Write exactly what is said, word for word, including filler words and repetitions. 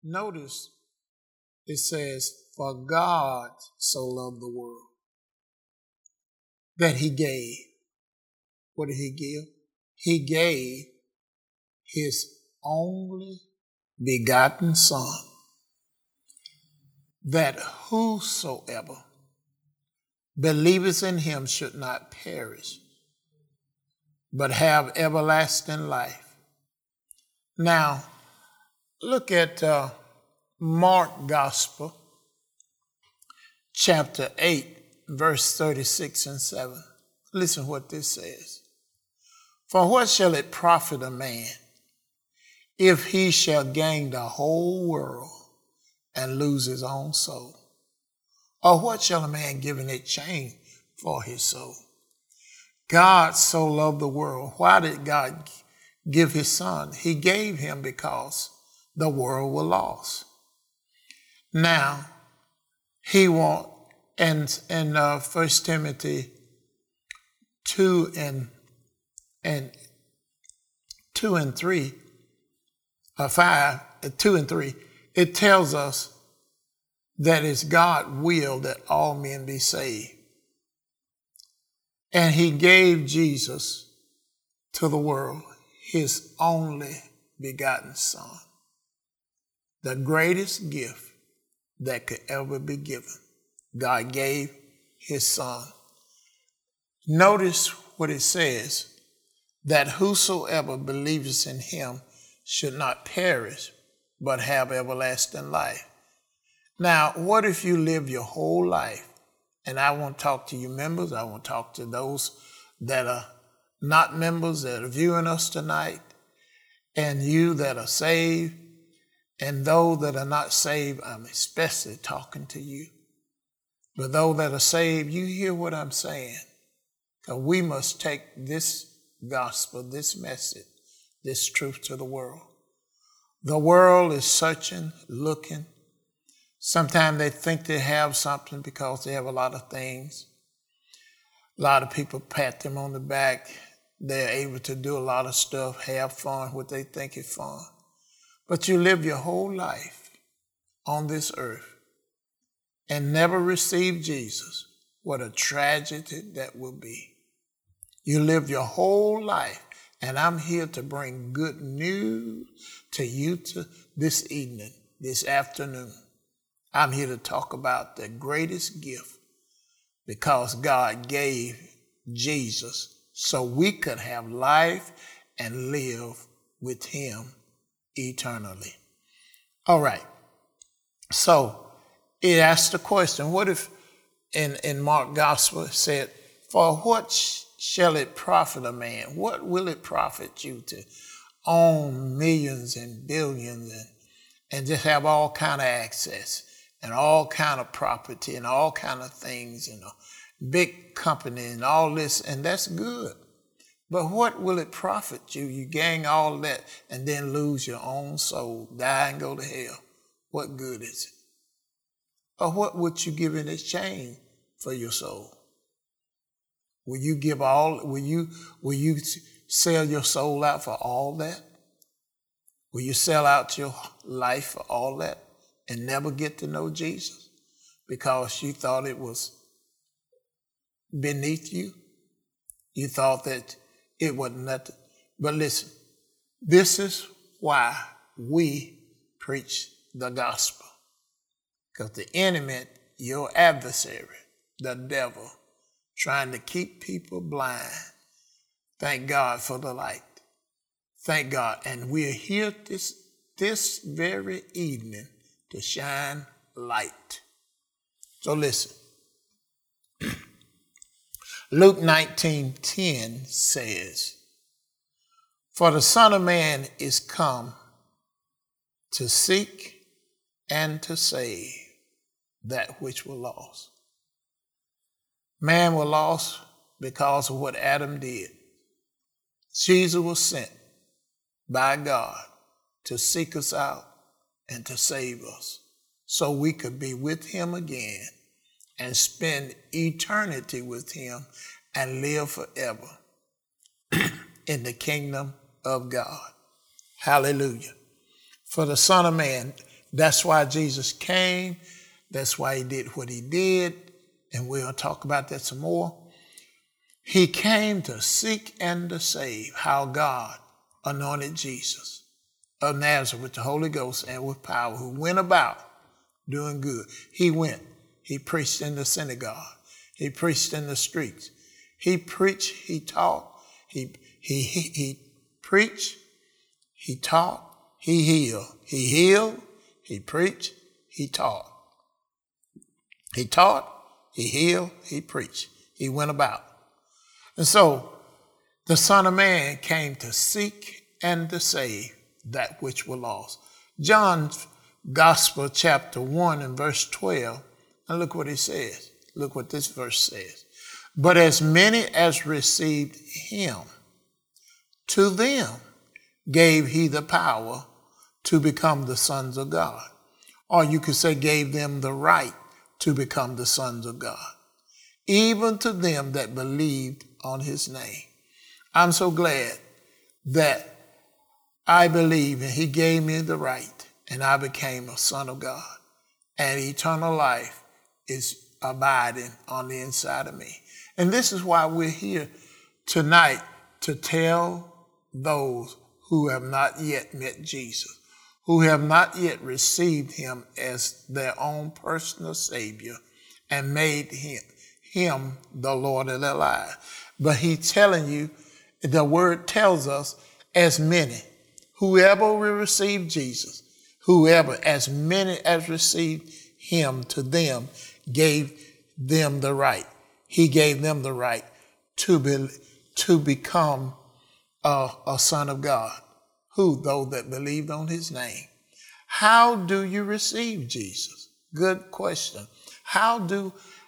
Notice it says, for God so loved the world that he gave. What did he give? He gave his only begotten Son, that whosoever believeth in him should not perish, but have everlasting life. Now, look at uh, Mark Gospel, chapter eight, verse thirty-six and seven. Listen what this says. For what shall it profit a man if he shall gain the whole world and lose his own soul? Or what shall a man give in exchange for his soul? God so loved the world. Why did God give his Son? He gave him because the world was lost. Now, he want, and in uh, First Timothy two and and two and three, or five, uh, two and three, it tells us that it's God's will that all men be saved. And he gave Jesus to the world, his only begotten Son, the greatest gift that could ever be given. God gave his Son. Notice what it says, that whosoever believes in him should not perish, but have everlasting life. Now, what if you live your whole life? And I want to talk to you members. I want to talk to those that are not members that are viewing us tonight, and you that are saved, and those that are not saved. I'm especially talking to you. But those that are saved, you hear what I'm saying. Because we must take this gospel, this message, this truth to the world. The world is searching, looking. Sometimes they think they have something because they have a lot of things. A lot of people pat them on the back. They're able to do a lot of stuff, have fun, what they think is fun. But you live your whole life on this earth and never receive Jesus. What a tragedy that will be. You live your whole life, and I'm here to bring good news to you to this evening, this afternoon. I'm here to talk about the greatest gift, because God gave Jesus so we could have life and live with him eternally. All right. So it asked the question, what if in, in Mark Gospel it said, for what sh- shall it profit a man? What will it profit you to own millions and billions and, and just have all kind of access and all kind of property and all kind of things and a big company and all this, and that's good. But what will it profit you? You gain all that and then lose your own soul, die and go to hell. What good is it? Or what would you give in exchange for your soul? Will you give all, will you, will you sell your soul out for all that? Will you sell out your life for all that and never get to know Jesus because you thought it was beneath you? You thought that it was nothing. But listen, this is why we preach the gospel. Because the enemy, your adversary, the devil, trying to keep people blind. Thank God for the light. Thank God. And we're here this, this very evening to shine light. So listen. Luke nineteen ten says, for the Son of Man is come to seek and to save that which was lost. Man was lost because of what Adam did. Jesus was sent by God to seek us out and to save us so we could be with him again and spend eternity with him and live forever in the kingdom of God. Hallelujah. For the Son of Man, That's why Jesus came. That's why he did what he did. And we'll talk about that some more. He came to seek and to save. How God anointed Jesus of Nazareth with the Holy Ghost and with power, who went about doing good. He went. He preached in the synagogue. He preached in the streets. He preached. He taught. He, he, he, he preached. He taught. He healed. He healed. He preached. He taught. He taught. He healed. He preached. He went about. And so the Son of Man came to seek and to save that which were lost. John's Gospel, chapter one and verse twelve. And look what he says. Look what this verse says. But as many as received him, to them gave he the power to become the sons of God. Or you could say gave them the right to become the sons of God. Even to them that believed on his name. I'm so glad that I believe and he gave me the right and I became a son of God. And eternal life is abiding on the inside of me. And this is why we're here tonight, to tell those who have not yet met Jesus, who have not yet received him as their own personal Savior and made him, him the Lord of their lives. But he's telling you, the word tells us, as many, whoever will receive Jesus, whoever, as many as received him, to them gave them the right. He gave them the right to be, to become a, a son of God. Who? Those that believed on his name. How do you receive Jesus? Good question. How do